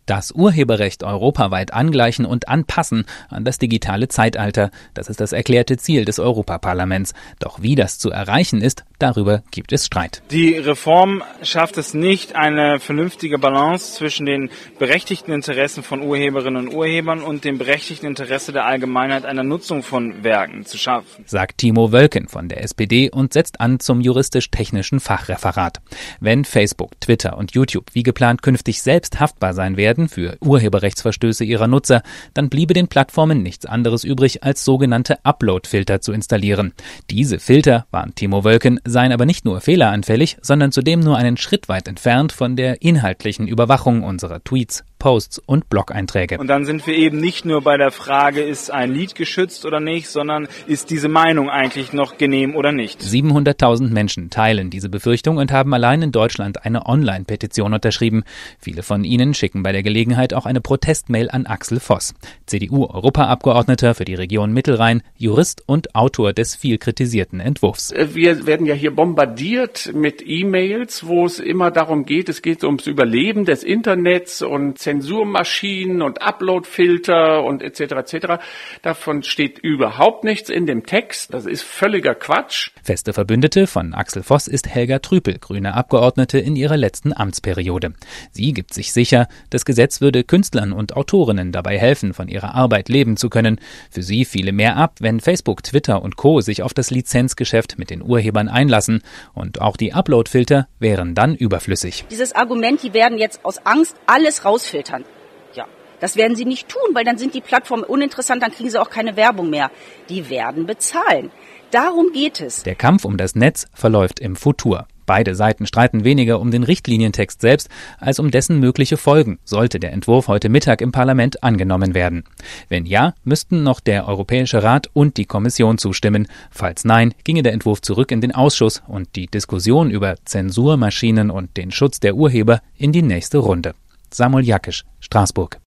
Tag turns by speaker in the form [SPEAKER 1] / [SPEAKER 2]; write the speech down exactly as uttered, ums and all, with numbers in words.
[SPEAKER 1] Das Urheberrecht europaweit angleichen und anpassen an das digitale Zeitalter. Das ist das erklärte Ziel des Europaparlaments. Doch wie das zu erreichen ist, darüber gibt es Streit.
[SPEAKER 2] Die Reform schafft es nicht, eine vernünftige Balance zwischen den berechtigten Interessen von Urheberinnen und Urhebern und dem berechtigten Interesse der Allgemeinheit einer Nutzung von Werken zu schaffen,
[SPEAKER 1] sagt Timo Wölken von der S P D und setzt an zum juristisch-technischen Fachreferat. Wenn Facebook, Twitter und YouTube wie geplant künftig selbst haftbar sein werden für Urheberrechtsverstöße ihrer Nutzer, dann bliebe den Plattformen nichts anderes übrig, als sogenannte Upload-Filter zu installieren. Diese Filter, warnt Timo Wölken, seien aber nicht nur fehleranfällig, sondern zudem nur einen Schritt weit entfernt von der inhaltlichen Überwachung unserer Tweets, Posts und Blog-Einträge.
[SPEAKER 2] Und dann sind wir eben nicht nur bei der Frage, ist ein Lied geschützt oder nicht, sondern ist diese Meinung eigentlich noch genehm oder nicht.
[SPEAKER 1] siebenhunderttausend Menschen teilen diese Befürchtung und haben allein in Deutschland eine Online-Petition unterschrieben. Viele von ihnen schicken bei der Gelegenheit auch eine Protestmail an Axel Voss, C D U-Europaabgeordneter für die Region Mittelrhein, Jurist und Autor des viel kritisierten Entwurfs.
[SPEAKER 3] Wir werden ja hier bombardiert mit E-Mails, wo es immer darum geht, es geht ums Überleben des Internets und Zensurmaschinen und Uploadfilter und et cetera et cetera. Davon steht überhaupt nichts in dem Text. Das ist völliger Quatsch.
[SPEAKER 1] Feste Verbündete von Axel Voss ist Helga Trüpel, grüne Abgeordnete in ihrer letzten Amtsperiode. Sie gibt sich sicher, das Gesetz würde Künstlern und Autorinnen dabei helfen, von ihrer Arbeit leben zu können. Für sie fiele mehr ab, wenn Facebook, Twitter und Co. sich auf das Lizenzgeschäft mit den Urhebern einlassen. Und auch die Uploadfilter wären dann überflüssig.
[SPEAKER 4] Dieses Argument, die werden jetzt aus Angst alles rausfiltern. Ja, das werden sie nicht tun, weil dann sind die Plattformen uninteressant, dann kriegen sie auch keine Werbung mehr. Die werden bezahlen. Darum geht es.
[SPEAKER 1] Der Kampf um das Netz verläuft im Futur. Beide Seiten streiten weniger um den Richtlinientext selbst, als um dessen mögliche Folgen, sollte der Entwurf heute Mittag im Parlament angenommen werden. Wenn ja, müssten noch der Europäische Rat und die Kommission zustimmen. Falls nein, ginge der Entwurf zurück in den Ausschuss und die Diskussion über Zensurmaschinen und den Schutz der Urheber in die nächste Runde. Samuel Jakisch, Straßburg.